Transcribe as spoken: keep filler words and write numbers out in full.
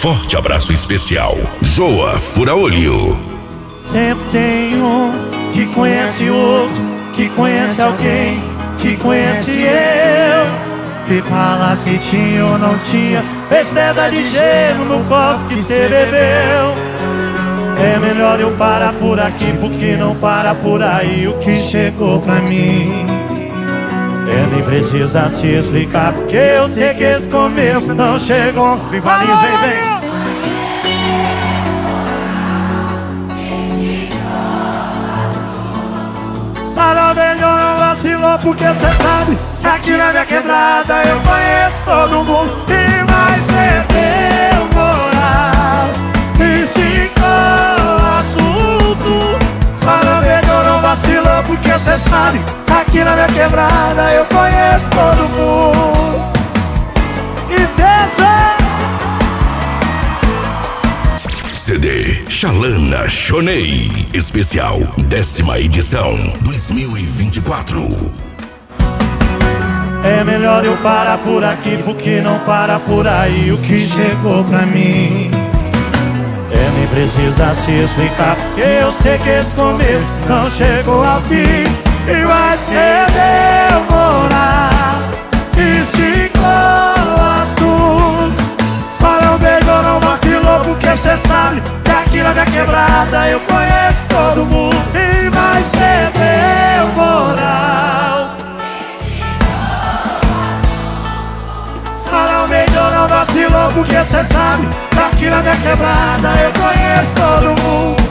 forte abraço especial. Joa Fura-Olho. Sempre tem um que conhece outro, que conhece alguém, que conhece eu, que fala se tinha ou não tinha, fez pedra de gelo no copo que cê bebeu. É melhor eu parar por aqui, porque não para por aí o que chegou pra mim. É, nem precisa se explicar, porque eu sei que esse começo não chegou. Rivaliza, vem, vem. Sarau melhor não vacilou, porque cê sabe que aqui na minha quebrada eu conheço todo mundo. E vai ser teu moral, esticou o assunto. Sarau melhor não vacilou, porque cê sabe que aqui na minha quebrada eu conheço todo mundo. E dança C D Xalana Shonei Especial décima edição dois mil e vinte e quatro. É melhor eu parar por aqui, porque não para por aí o que chegou pra mim. É, nem precisa se explicar, porque eu sei que esse começo não chegou ao fim. E vai ser demorar, esticou o assunto. Só não beijou, não vacilou, porque cê sabe que aqui na minha quebrada eu conheço todo mundo. E vai ser demorar. Sarau melhor não vacilou, porque cê sabe que aqui na minha quebrada eu conheço todo mundo.